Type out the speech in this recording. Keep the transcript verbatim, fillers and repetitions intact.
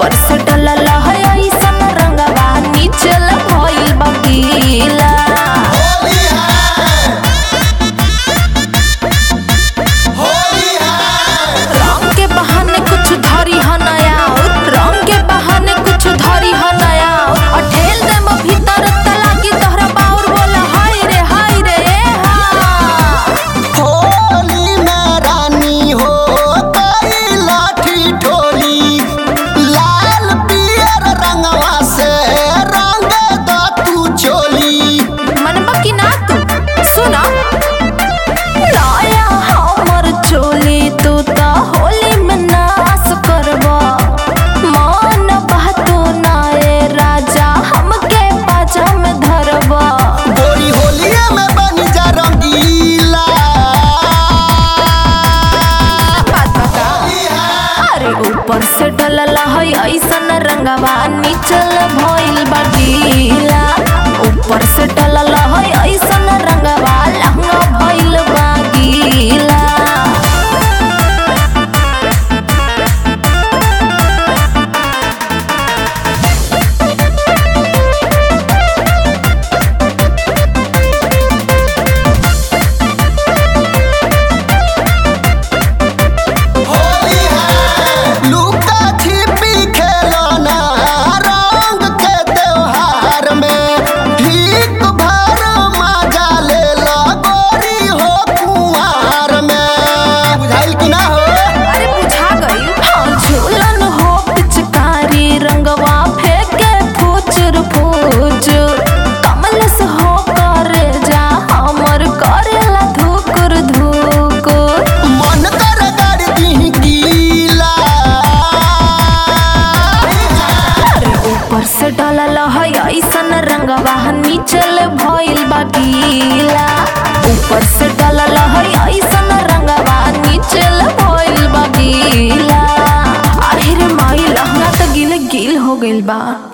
ऊपर से डलल है ऐसन रंगवा नीचल भइल बा गीला। रंग के बहाने कुछ धरी ह नया, रंग के बहाने कुछ धरी ह नया, और ढेल देम भीतर त लागी तोहरा बाउर बोला हाय रे हाय रे ए हा। होली में रानी हो गई लाठी ठोली, लाल पियर रंगवा से रंग द तू चोली। मनबा की ना तू सुना लाया हमर चोली तू त होली में नाश करबा। मन बहतो ना ए राजा हमके पाजा में धरबा। गोरी होलिया में बन जा रंगीला। बात बता अरे ऊपर से डलल है ऐसन रंगवा नीचल भइल बा गीला। ऊपर से डलल है ऐसन रंगवा लहंगा भइल बा गीला। लुका छिपी खेलना रंग के त्योहार में, ठीक भर मजा ले ला गोरी हो कुंवार में। बुझाइल कि ना हो? अरे बुझा गई हाँ झूलन हो पिचकारी रंगवा फेंके फुचुर फुचुर। कमल से हो करे जा हमर करेला धुकुर धुकुर। मन कर कर दी गीला। अरे ऊपर से डलल है ऐसन रंगवा नीचल भइल बा गीला। ऊपर से डलल है ऐसन रंगवा नीचल भइल बा गीला। अरे रे माई लहंगा तो गिल गिल हो गइल बा।